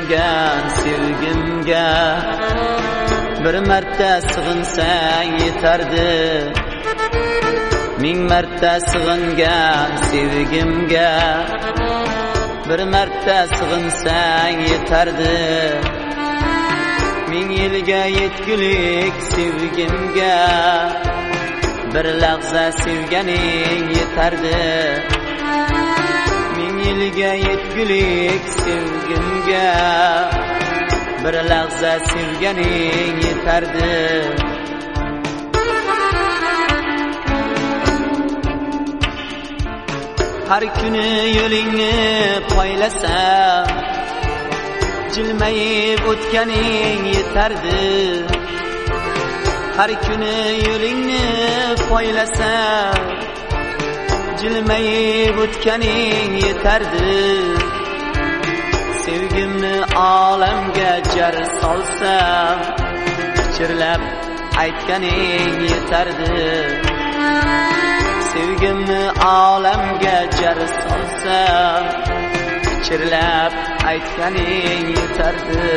suyungan sevgimga bir marta sig'insang yetardi. Ming marta sig'ingan sevgimga bir marta sig'insang yetardi. Ming yilga yetgulik sevgimga bir lahza sevganing yetardi. Ming yilga yetgulik sevgimga bir lahza sevganing yetardi. Har kuni yo'lingni poylasam jilmayib o'tganing yetardi. Har kuni yo'lingni poylasam jilmayib o'tganing yetardi. Sevgimni olamga jar solsam pichirlab aytganing yetardi. Sevgimni olamga jar solsam pichirlab aytganing yetardi.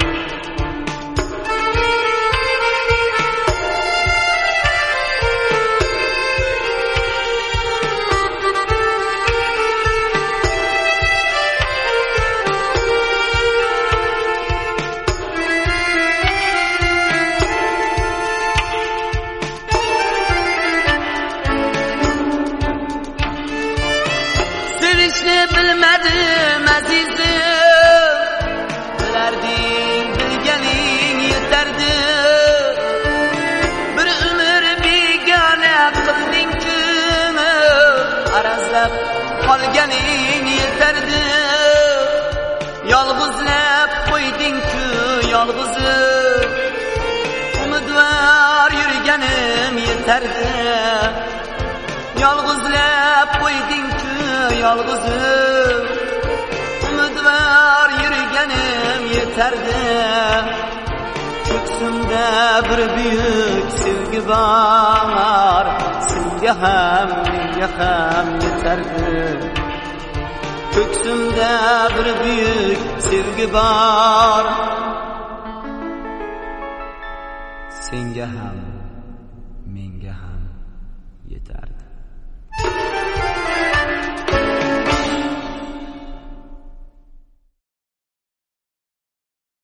Sevishni bilmadim azizim, bilarding bilganing yetardi. Bir umr begona qilding-ku, arazlab qolganing yetardi. Yolg'izlab qo'yding-ku yolg'izim, umidvor yurganim yetardi. Yolg'izlab qo'yding-ku yolg'izim, umidvor yurganim yetardi. Ko'ksimda bir buyuk sevgi bor, senga ham menga ham yetardi. Ko'ksimda bir buyuk sevgi bor, senga ham menga ham